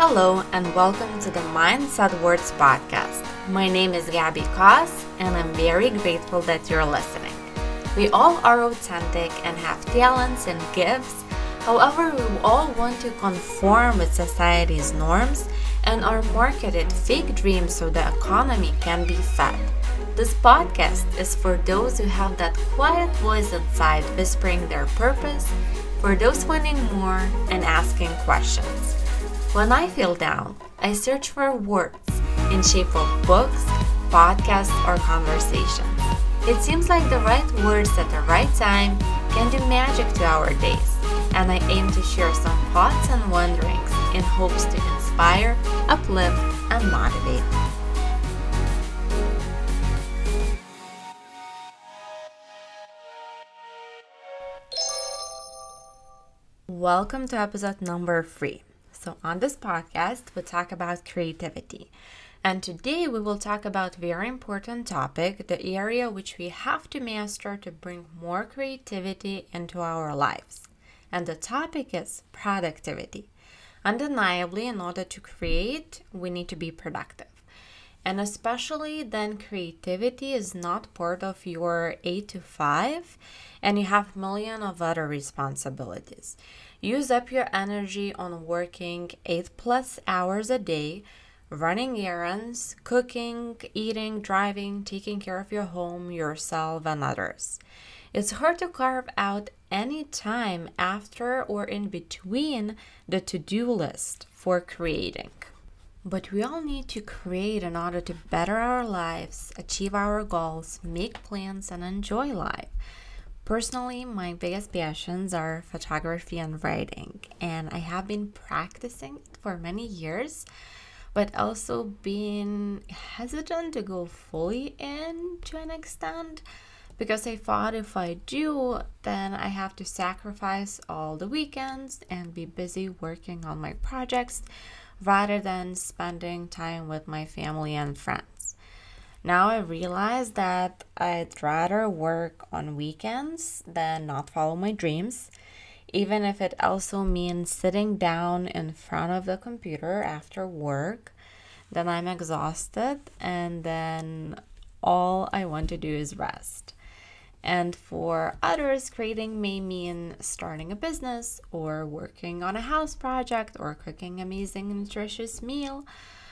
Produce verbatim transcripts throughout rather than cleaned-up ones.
Hello and welcome to the Mindset Words podcast. My name is Gabby Koss and I'm very grateful that you're listening. We all are authentic and have talents and gifts. However, we all want to conform with society's norms and are marketed fake dreams so the economy can be fed. This podcast is for those who have that quiet voice inside whispering their purpose, for those wanting more and asking questions. When I feel down, I search for words in shape of books, podcasts, or conversations. It seems like the right words at the right time can do magic to our days, and I aim to share some thoughts and wonderings in hopes to inspire, uplift, and motivate. Welcome to episode number three. So on this podcast, we talk about creativity. And today we will talk about a very important topic, the area which we have to master to bring more creativity into our lives. And the topic is productivity. Undeniably, in order to create, we need to be productive. And especially then creativity is not part of your eight to five and you have million of other responsibilities. Use up your energy on working eight plus hours a day, running errands, cooking, eating, driving, taking care of your home, yourself, and others. It's hard to carve out any time after or in between the to-do list for creating. But we all need to create in order to better our lives, achieve our goals, make plans, and enjoy life. Personally, my biggest passions are photography and writing, and I have been practicing it for many years, but also being hesitant to go fully in to an extent, because I thought if I do, then I have to sacrifice all the weekends and be busy working on my projects rather than spending time with my family and friends. Now I realize that I'd rather work on weekends than not follow my dreams, even if it also means sitting down in front of the computer after work. Then I'm exhausted and then all I want to do is rest. And for others, creating may mean starting a business or working on a house project or cooking amazing nutritious meal.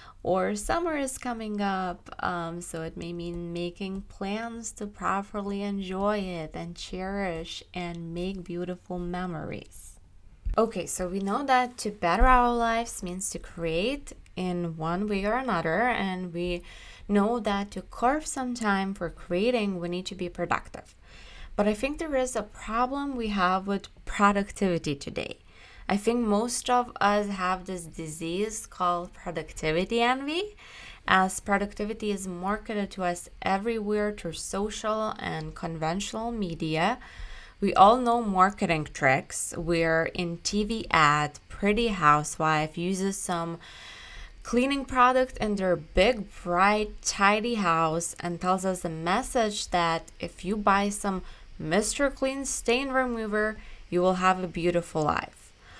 Or summer is coming up, um, so it may mean making plans to properly enjoy it and cherish and make beautiful memories. Okay, so we know that to better our lives means to create in one way or another, and we know that to carve some time for creating, we need to be productive. But I think there is a problem we have with productivity today. I think most of us have this disease called productivity envy, as productivity is marketed to us everywhere through social and conventional media. We all know marketing tricks where in T V ad, Pretty Housewife uses some cleaning product in their big, bright, tidy house and tells us a message that if you buy some Mister Clean Stain Remover, you will have a beautiful life.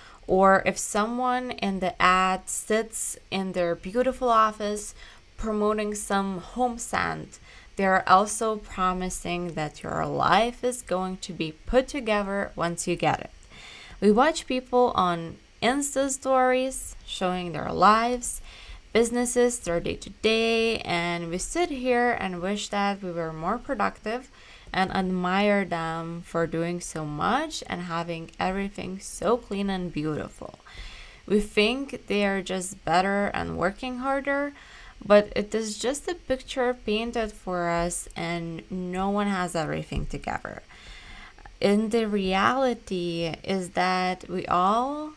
Or if someone in the ad sits in their beautiful office promoting some home scent, they're also promising that your life is going to be put together once you get it. We watch people on Insta stories showing their lives, businesses, their day-to-day, and we sit here and wish that we were more productive and admire them for doing so much and having everything so clean and beautiful. We think they are just better and working harder, but it is just a picture painted for us and no one has everything together. In the reality is that we all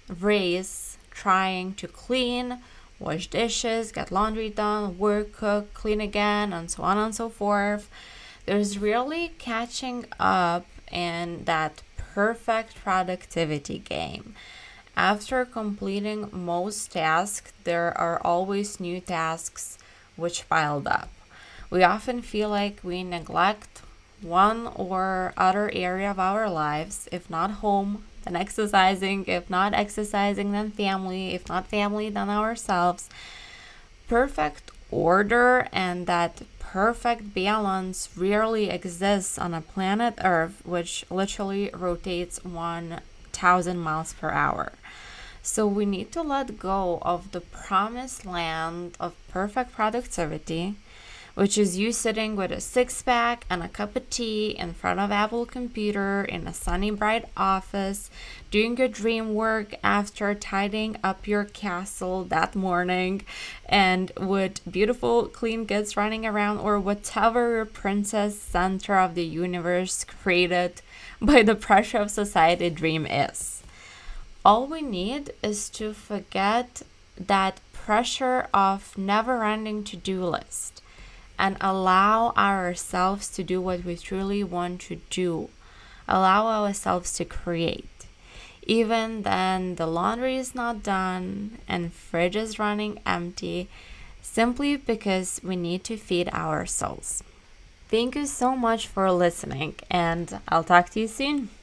race trying to clean, wash dishes, get laundry done, work, cook, clean again, and so on and so forth. There's really catching up in that perfect productivity game. After completing most tasks, there are always new tasks which piled up. We often feel like we neglect one or other area of our lives, if not home, then exercising. If not exercising, then family. If not family, then ourselves. Perfect order and that perfect balance rarely exists on a planet Earth, which literally rotates one thousand miles per hour. So we need to let go of the promised land of perfect productivity, which is you sitting with a six-pack and a cup of tea in front of Apple computer in a sunny, bright office, doing your dream work after tidying up your castle that morning, and with beautiful, clean kids running around, or whatever your princess center of the universe created by the pressure of society dream is. All we need is to forget that pressure of never-ending to-do list and allow ourselves to do what we truly want to do. Allow ourselves to create. Even then the laundry is not done and fridge is running empty, simply because we need to feed our souls. Thank you so much for listening, and I'll talk to you soon.